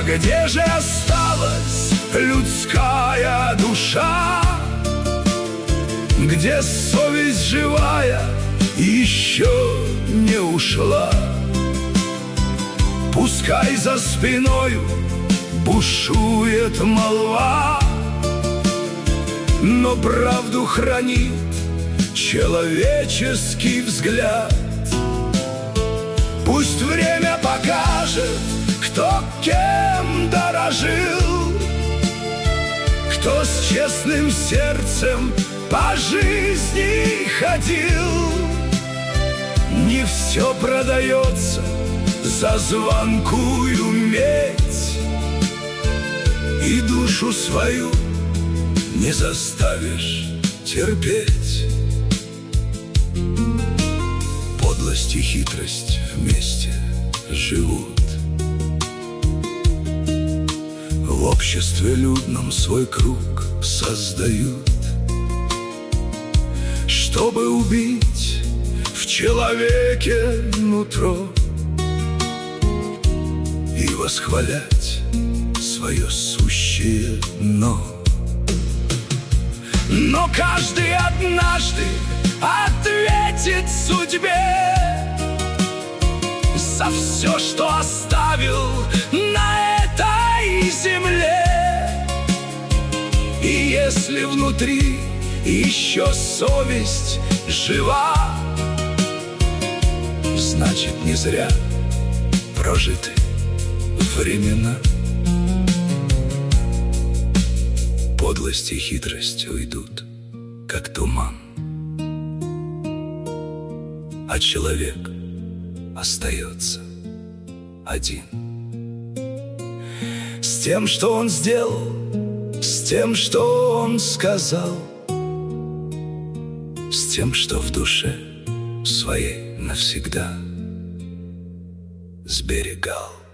где же осталась людская душа? Где совесть живая еще не ушла? Пускай за спиною бушует молва, но правду хранит человеческий взгляд. Пусть время покажет, кто кем дорожил, кто с честным сердцем по жизни ходил. Не все продается за звонкую медь, и душу свою не заставишь терпеть. Подлость и хитрость вместе живут, в обществе людном свой круг создают, чтобы убить в человеке нутро и восхвалять свое сущее «но». Но каждый однажды ответит судьбе за все, что оставил на этой земле. И если внутри еще совесть жива, значит, не зря прожиты времена. Подлость и хитрость уйдут, как туман, а человек остается один. С тем, что он сделал, с тем, что он сказал, с тем, что в душе своей навсегда сберегал.